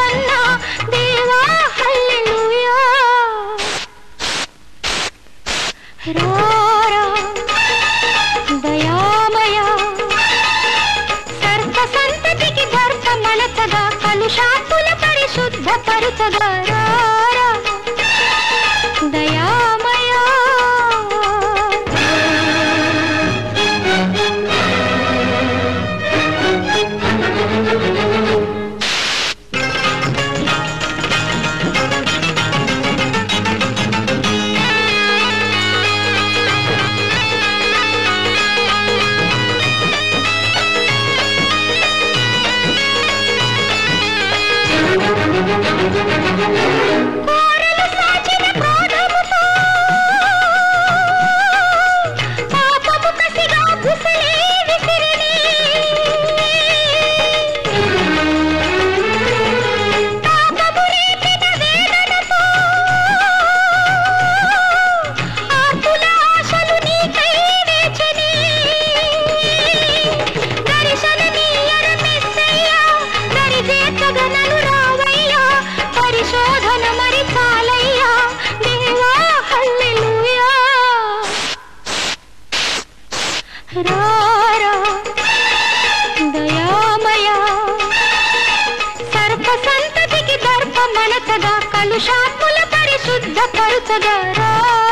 కన్నా దేవా హల్లెలూయా రారా దయామయా సర్వ సంతతికి ధర్మ మనసగా కలుషాతుల పరిశుద్ధపరుచగా రారా దయామయా కోరలు సాచిన క్రోధముతో పాపము కసిగా బుసలే విసిరిని పాపము రేపిన వేదనతో ఆర్తుల ఆశలు నీకై వేచెని దర్శనమీయర మెస్సయ్యా దరిచేర్చగా నన్ను రావయ్యా పరిశోధన మరి చాలయ్యా దేవా హల్లెలూయా రారా దయామయా సర్వ సంతతికి దర్ప మనసగా కలుషాత్ముల పరిశుద్ధపరుచగా రా